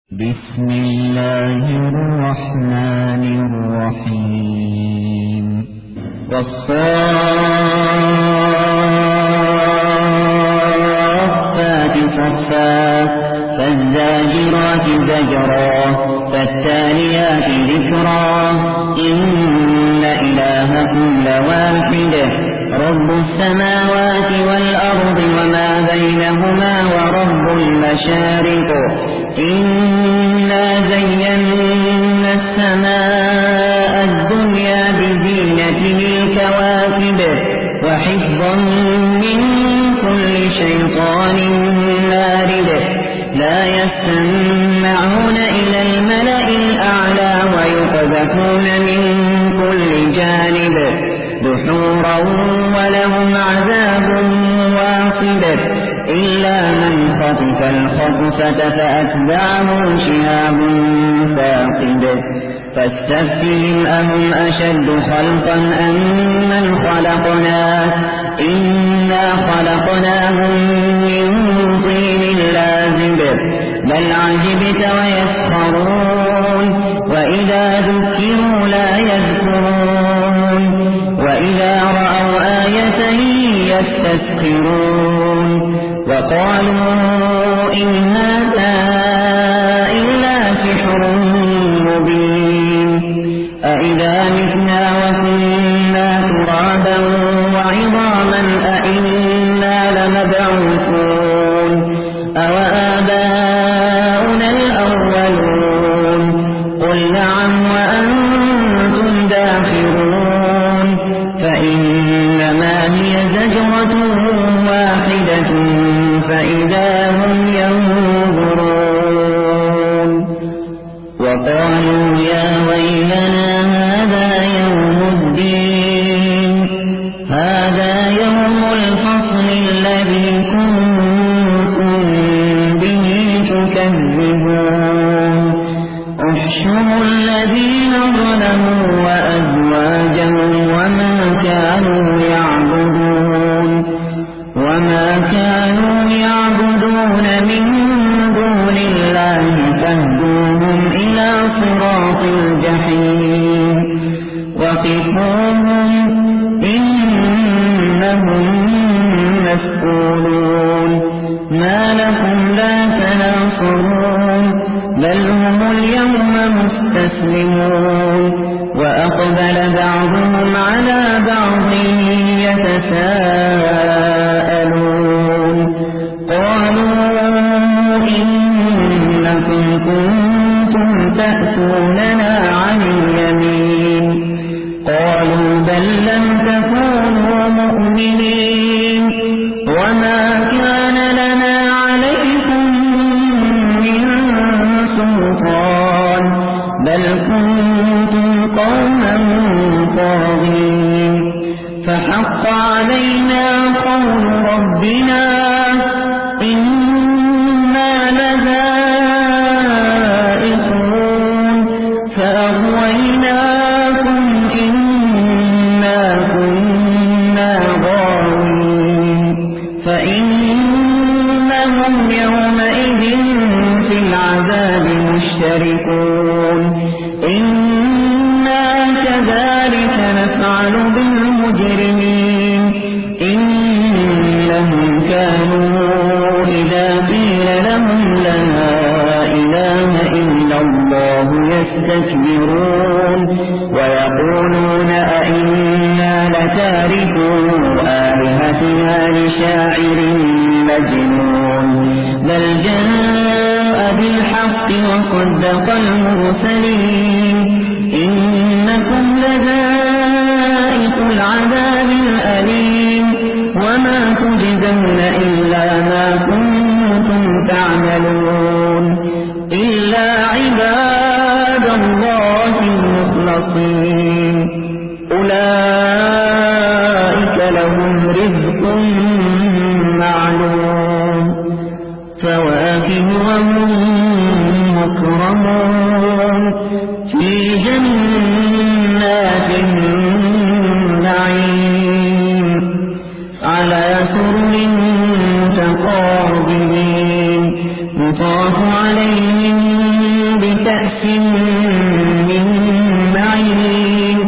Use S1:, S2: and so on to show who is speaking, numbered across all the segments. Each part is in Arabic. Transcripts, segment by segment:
S1: بسم الله الرحمن الرحيم والصافات صفا فالزاجرات زجرا فالتاليات ذكرا إن إلهكم لواحد رب السماوات والأرض وما بينهما ورب المشارق إنا زينا السماء الدنيا بزينة الكواكب وحفظا من كل شيطان مارد لا يستمعون إلى الملأ الأعلى ويقذفون من كل جانب دحورا ولهم عذاب واصب إلا من خطف الخطفة فأتبعه شهاب ثاقب فاستفتهم أهم أشد خلقا أم من خلقنا إنا خلقناهم من طين لازب بل عجبت ويسخرون وإذا ذكروا لا يذكرون وإذا رأوا آية يستسخرون وقالوا إن هذا إلا سحر مبين أإذا متنا وكنا ترابا وعظاما أإنا لمبعوثون أوآباؤنا الأولون قل نعم وأنتم داخرون فإنما هي زجرة واحدة فإذا هم ينظرون وقالوا يا ويلنا هذا يوم الدين هذا يوم الفصل الذي كنتم به تكذبون احشروا الذين ظلموا وأزواجهم وما كانوا يعبدون من دون الله فاهدوهم إلى صراط الجحيم وقفوهم إنهم مسؤولون ما لكم لا تناصرون بل هم اليوم مستسلمون وأقبل بعضهم على بعض يتساءلون قالوا إنكم كنتم تأتوننا عن اليمين قالوا بل لم تكونوا مؤمنين وما كان لنا عليكم من سلطان بل كنتم قوما طاغين فحق علينا قول ربنا إنا لذائقون فأغويناكم إنا كنا غاوين فإنهم يومئذ في العذاب مشتركون إنا كذلك نفعل بالمجرمين إنهم كانوا إذا قيل لهم لا إله إلا الله يستكبرون ويقولون أئنا لتاركو آلهتنا لشاعر مجنون بل جاء بالحق وصدق المرسلين إنكم لذائق العذاب الأليم وما تجزون إلا ما كنتم تعملون إلا عباد الله المخلصين أولئك لهم رزق معلوم فواكه وهم مكرمون في جنات النعيم على سرر متقابلين يطاف عليهم كأس من معين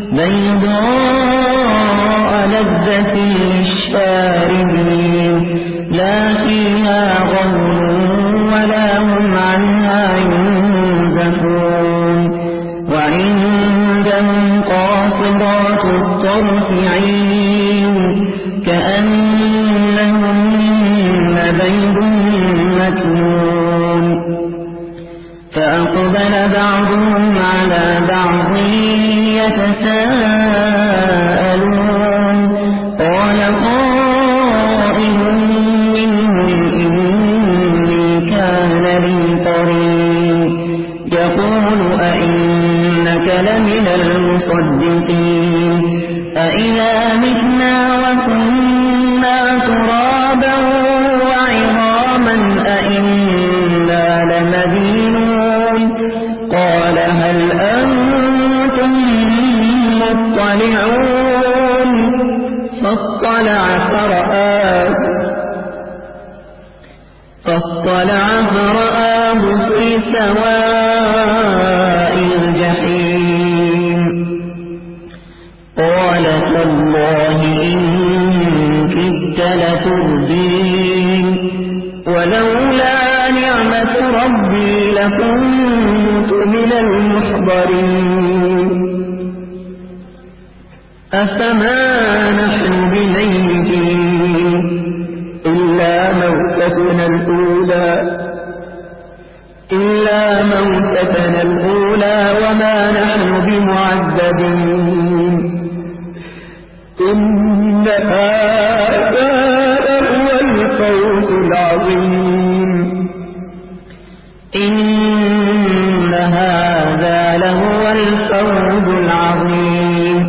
S1: بيضاء لذة للشاربين لا فيها غول ولا هم عنها ينزفون وعندهم قاصرات الطرف عين كأنهن بيض مكنون فأقبل بعضهم على بعض يتساءلون قال قائل منهم إني كان لي قرين يقول أئنك لمن المصدقين أإذا متنا وكنا ترابا وعظاما أئنا لمدينون قال هل أنتم مطلعون فاطلع فرآه في سواء الجحيم قال تالله إن كدت لتردين ولولا نعمة ربي لكنت من المحضرين أفما نحن بميتين إلا موتتنا الأولى وما نحن بمعذبين إن هذا لهو الفوز العظيم إن هذا لهو الفوز العظيم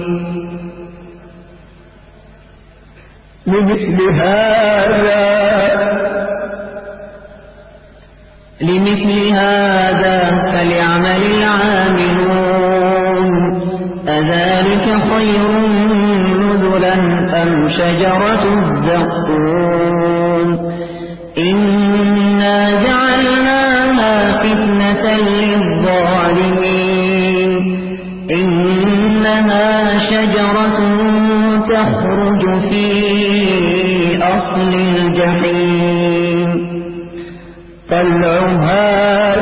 S1: لمثل هذا فليعمل العاملون أذلك خير نزلا أم شجرة الزقوم إنا جعلناها فتنة للظالمين إنها شجرة تخرج في أصل الجحيم طلعها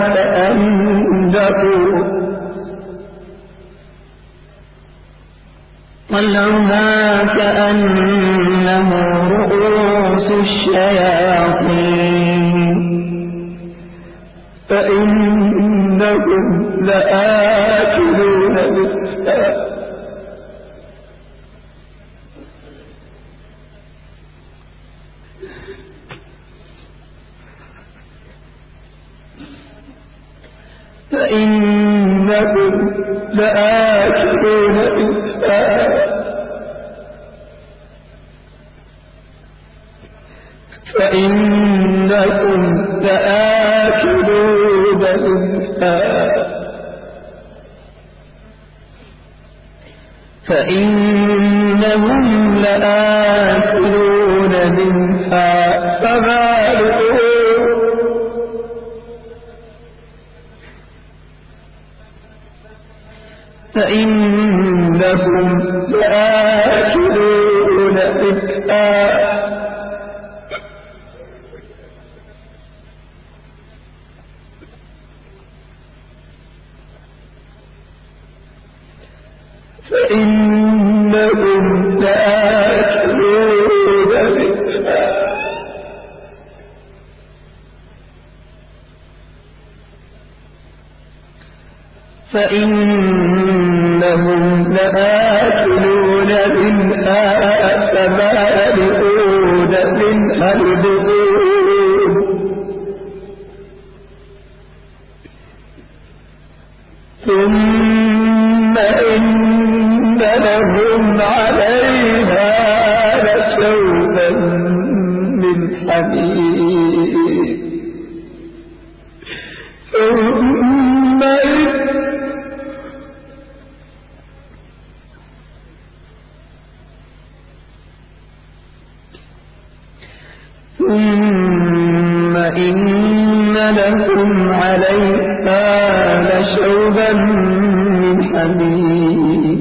S1: كأنه رؤوس الشياطين فإنهم لآكلون منها فإنكم لآكلون منها فمالئون منها البطون ثم إن لهم عليها لشوبا من حميم ثم إن لهم عليها شوبا من حميم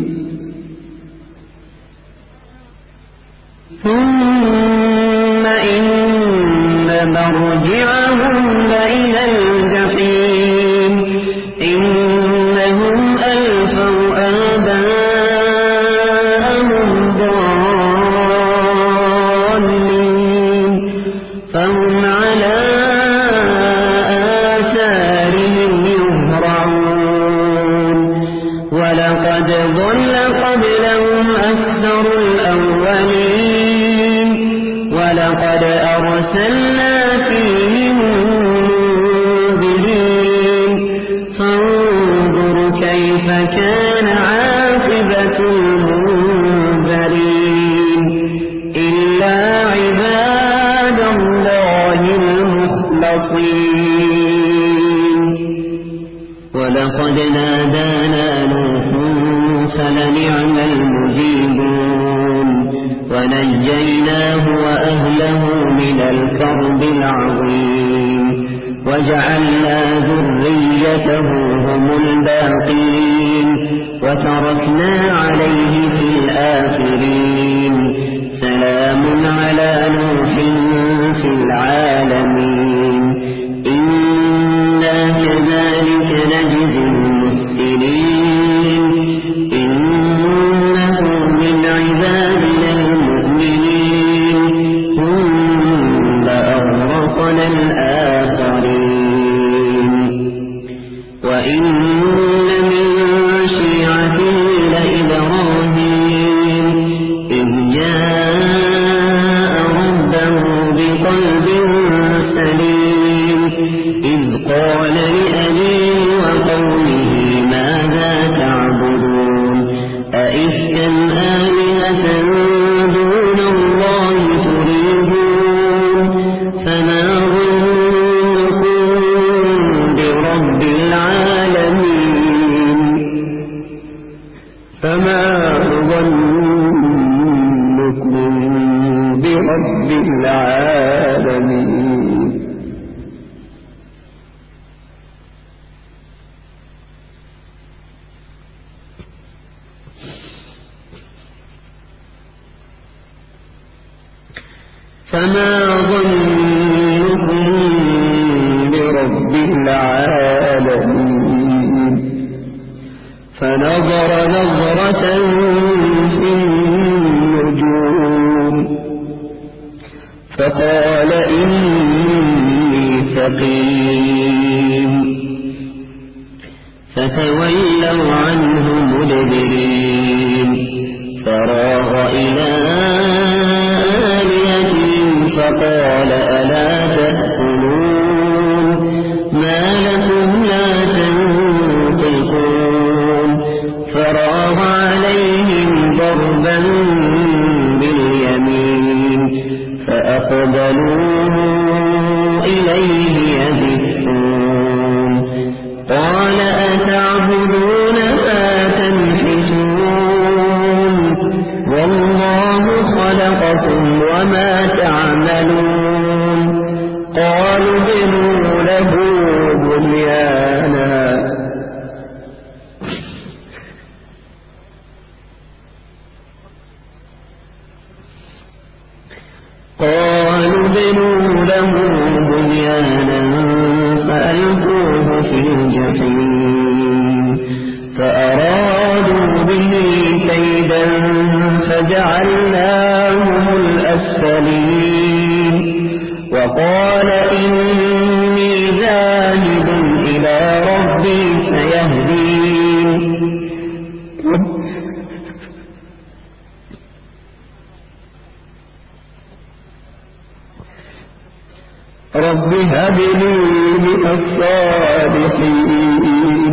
S2: ثم إن مرجعهم لإلى الجحيم إنهم ألفوا آباءهم ضالين فهم على آثارهم يهرعون ولقد ضل قبلهم أكثر الأولين ولقد أرسلنا فيهم منذرين فانظر كيف كان عاقبة المنذرين إلا عباد الله المخلصين ولقد نادانا نوح فلنعم المجيبون ونجيناه وأهله من الكرب العظيم وجعلنا ذريته هم الباقين وتركنا عليه في الآخرين سلام على نوح في العالمين إنا كذلك نجزي المحسنين إنه من عبادنا المؤمنين ثم أغرقنا الآخرين وإن من شيعته لإبراهيم إذ جاء ربه بقلب سليم إذ قال لأبيه وقومه ماذا تعبدون أئفكا آلهة دون الله تريدون فما ظنكم برب العالمين
S1: فما ظنكم برب العالمين
S2: فما ظنكم برب العالمين فنظر نظرة في النجوم فقال إني سقيم فتولوا عنه مدبرين فراغ إلى آلهتهم فقال ألا تأكلون ما لكم لا تنطقون فراغ عليهم ضربا باليمين فأقبلوا إليه يزفون قال أتعبدون ما تنحتون والله خلقكم وما تعملون قالوا بنوا له بنيانا فألقوه في الجحيم فأرادوا به كيدا فجعلناهم الأسفلين وقال إني ذاهب إلى ربي سيهدين
S1: رب هب لي من الصالحين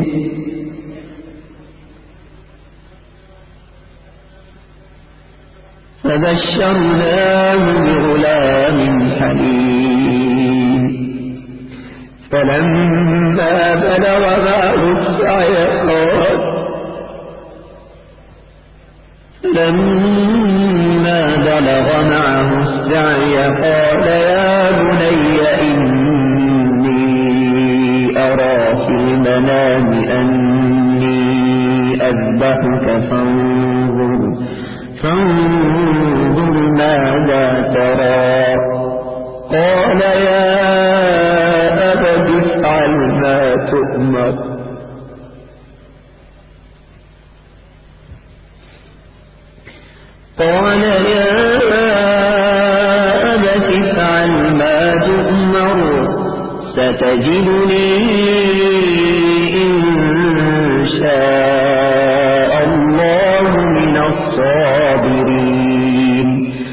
S1: فبشرناه بغلام حليم فلما بلغ معه السعي قال يا بني إني أرى في المنام أني
S2: يذبحك فانظر ماذا ترى.
S1: قال يا أبت افعل ما تؤمر.
S2: قال يا أبت افعل ما تؤمر ستجدني إن شاء الله من الصابرين.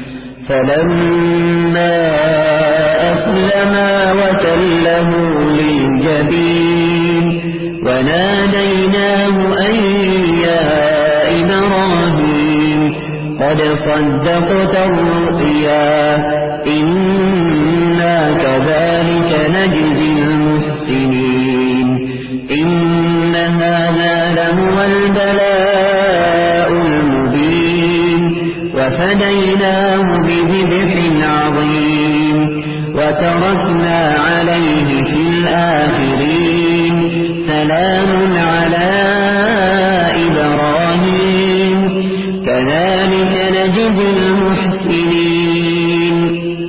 S2: فلما أسلما وتله للجبين وناديناه أن يا إبراهيم قد صدقت الرؤيا إنا كذلك نجزي المحسنين. إن هذا لهو البلاء المبين وفديناه بذبح عظيم وتركنا عليه في الآخرين سلام على إبراهيم كذلك نجزي المحسنين.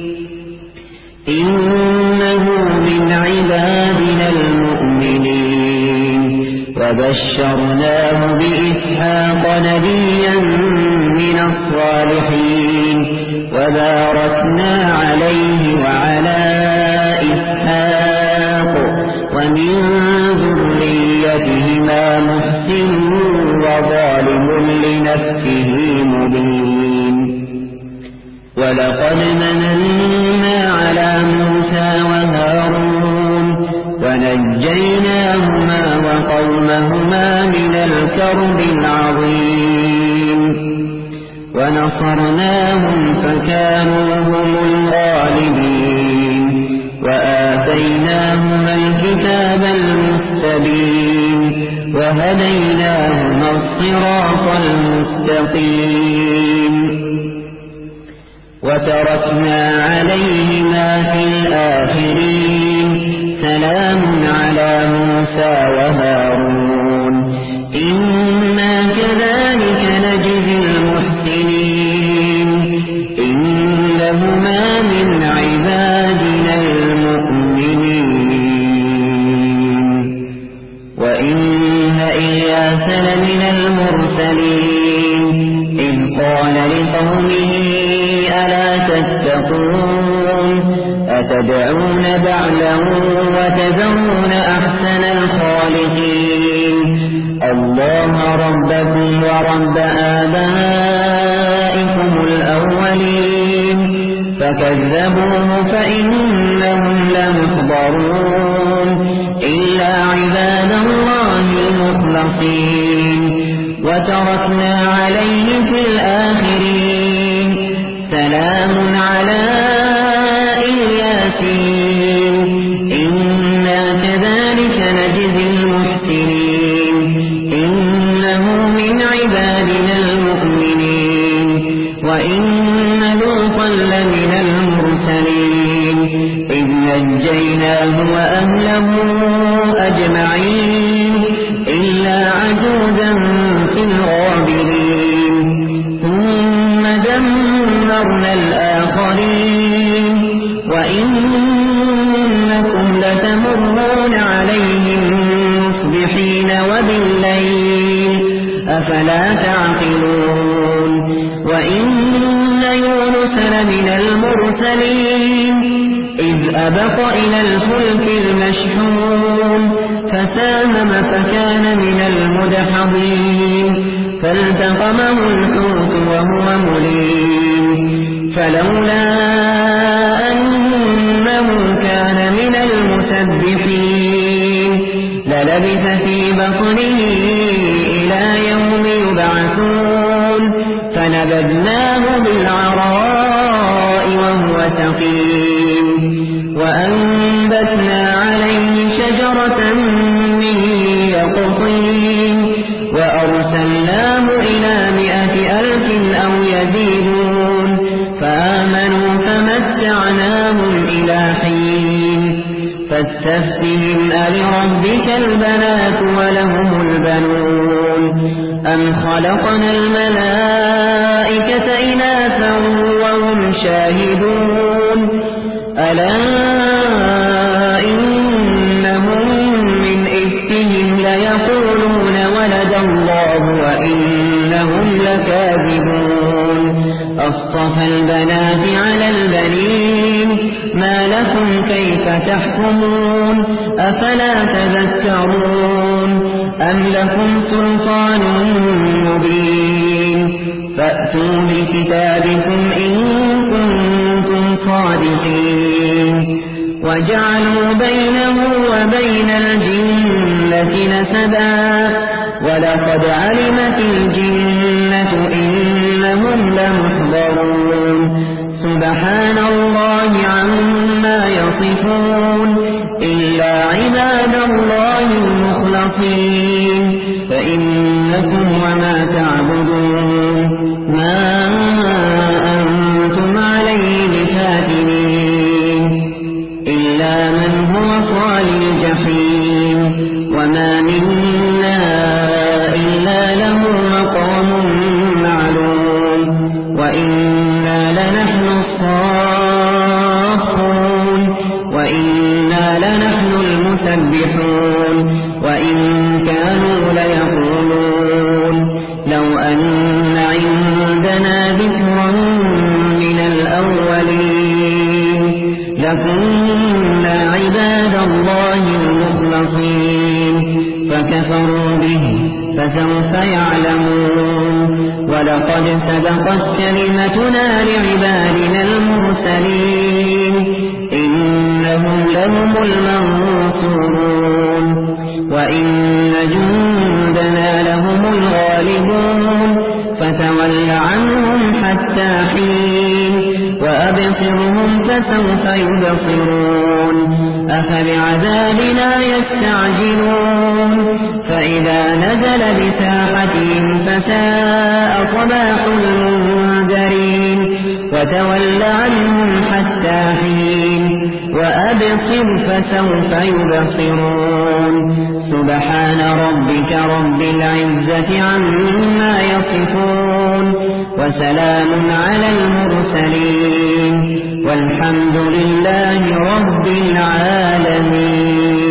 S2: إنه من عبادنا المؤمنين وبشرناه بإسحاق نبيا من الصالحين وباركنا عليه وعلى إسحاق ومن ذريتهما محسن وظالم لنفسه مبين. ولقد مننا على موسى وهارون ونجيناهما وقومهما من الكرب العظيم ونصرناهم فكانوا هم الغالبين وآتيناهما الكتاب المستبين وهديناهما الصراط المستقيم وتركنا عليهما في الآخرين سلام على موسى وهارون إنا كذلك نجزي المحسنين. إنهما من عبادنا المؤمنين. وإن إلياس لمن المرسلين إذ قال لقومه ألا تتقون أتدعون بعلا وتذرون أحسن الخالقين الله ربكم ورب آبائكم الأولين فكذبوه فإنهم لمحضرون إلا عباد الله المخلصين. وتركنا عليه في الآخرين سلام على الياسين إنا كذلك نجزي المحسنين. إنه من عبادنا المؤمنين. وإن لوطا لمن المرسلين إذ نجيناه وأهله أجمعين إلا عجوزا في الغابرين ثم دمرنا الآخرين. وإنكم لتمرون عليهم مصبحين وبالليل أفلا تعقلون. وإن يونس لمن المرسلين إذ أبق إلى الفلك المشحون فساهم فكان من المدحضين فالتقمه الحوت وهو مليم فلولا أنه كان من المسبحين للبث في بطنه إلى يوم يبعثون فنبذناه بالعراء وهو سقيم وأنبتنا عليه شجرة من يقطين وأرسلناه إلى 100,000 أو يزيدون فآمنوا فمتعناهم إلى حين. فاستفتهم ألربك البنات ولهم البنون أم خلقنا الملائكة إناثا وهم شاهدون ألا إنهم من إفكهم ليقولون ولد الله وإنهم لكاذبون أصطفى البنات على البنين ما لكم كيف تحكمون أفلا تذكرون أم لكم سلطان مبين فأتوا بكتابكم إن كنتم صادقين وجعلوا بينه وبين الجنة نسبا ولقد علمت الجنة إنهم لمحضرون سبحان الله عما يصفون إلا عباد الله المخلصين فإنكم وما تعبدون ما أنتم عليه بفاتنين إلا من هو صال الجحيم وما منا إلا له مقام معلوم وإنا لنحن الصافون وإنا لنحن المسبحون وإن كانوا ليقولون لو أن عندنا ذكرا من الأولين لكنا عباد الله المخلصين فكفروا به فسوف يعلمون ولقد سبقت كلمتنا لعبادنا المرسلين إنهم لهم المنصورون وإن جندنا لهم الغالبون فتول عنهم حتى حين وأبصرهم فسوف يبصرون أفبعذابنا يستعجلون فإذا نزل بساحتهم فساء صباح المنذرين وتول عنهم حتى حين وأبصر فسوف يبصرون سبحان ربك رب العزة عما يصفون وسلام على المرسلين والحمد لله رب العالمين.